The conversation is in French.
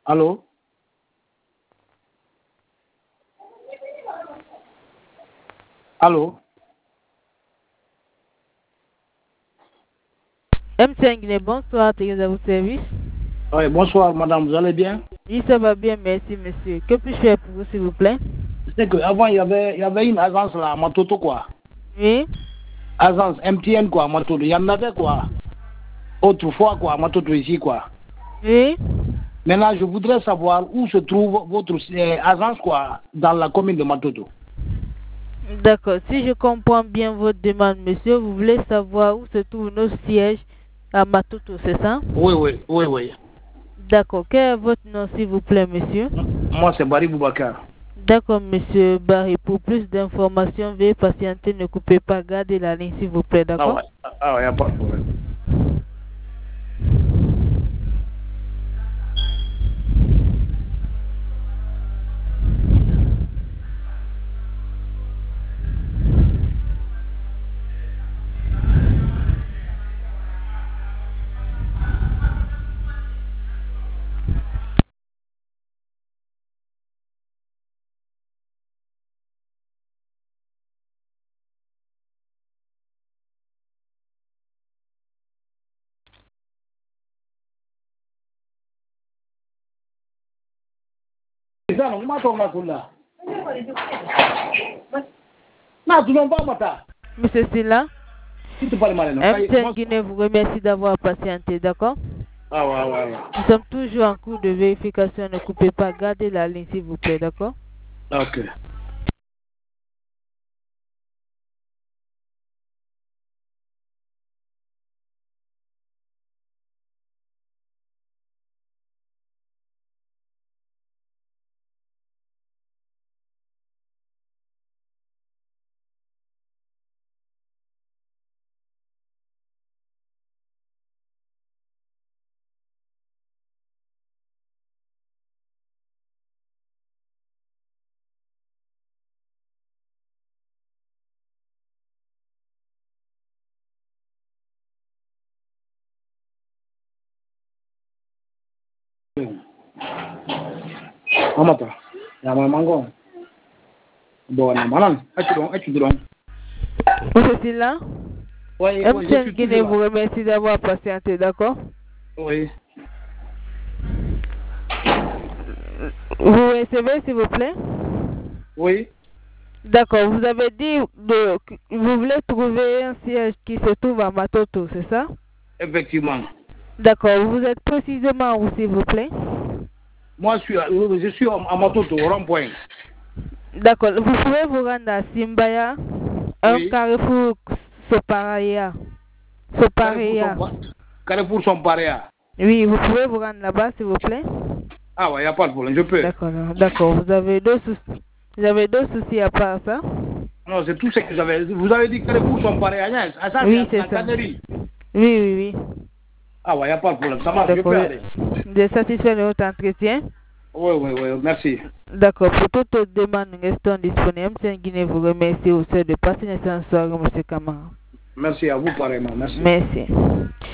Allô? Allô? MTN Guinée, bonsoir, Thérèse à votre service. Oui, bonsoir madame, vous allez bien? Oui, ça va bien, merci monsieur. Que puis-je faire pour vous, s'il vous plaît? C'est qu'avant, il y avait une agence là, à Matoto, quoi. Oui. Agence MTN, quoi, à Matoto. Il y en avait, quoi. Autrefois, quoi, à Matoto, ici, quoi. Oui. Maintenant, je voudrais savoir où se trouve votre agence, quoi, dans la commune de Matoto. D'accord. Si je comprends bien votre demande, monsieur, vous voulez savoir où se trouve nos sièges à Matoto, c'est ça? Oui. D'accord. Quel est votre nom, s'il vous plaît, monsieur? Moi, c'est Barry Boubacar. D'accord, monsieur Barry. Pour plus d'informations, veuillez patienter, ne coupez pas, gardez la ligne, s'il vous plaît, d'accord? Ah ouais, y a pas de problème. Monsieur Silla, MTN Guinée vous remercie d'avoir patienté, d'accord? Ah ouais. Nous sommes toujours en cours de vérification, ne coupez pas, gardez la ligne, s'il vous plaît, d'accord? Ok. Amata, ya mango. Bon, maman, es-tu drôle? Monsieur Silla, Oui, MTN Guinée vous remercie d'avoir patienté, d'accord? Oui. Vous recevez, s'il vous plaît? Oui. D'accord, vous avez dit que vous voulez trouver un siège qui se trouve à Matoto, c'est ça? Effectivement. D'accord, vous êtes précisément où, s'il vous plaît? Moi, je suis à Matoto, au rond-point. D'accord, vous pouvez vous rendre à Simbaya, un Oui. carrefour Soparaya. Carrefour Somparéa. Oui, vous pouvez vous rendre là-bas, s'il vous plaît? Ah ouais, il n'y a pas de problème, je peux. D'accord, vous avez d'autres soucis à part ça? Non, c'est tout ce que j'avais. Vous avez dit Carrefour Somparéa, à ça, Oui, c'est c'est la ça. cannerie. Oui. Ah ouais, il n'y a pas de problème, ça marche, je peux aller. Vous êtes satisfait de votre entretien? Oui, merci. D'accord, pour toute autre demande, nous restons disponibles. MTN Guinée vous remercie au sein de passer une excellente soirée, M. Kamara. Merci à vous, pareillement, merci. Merci.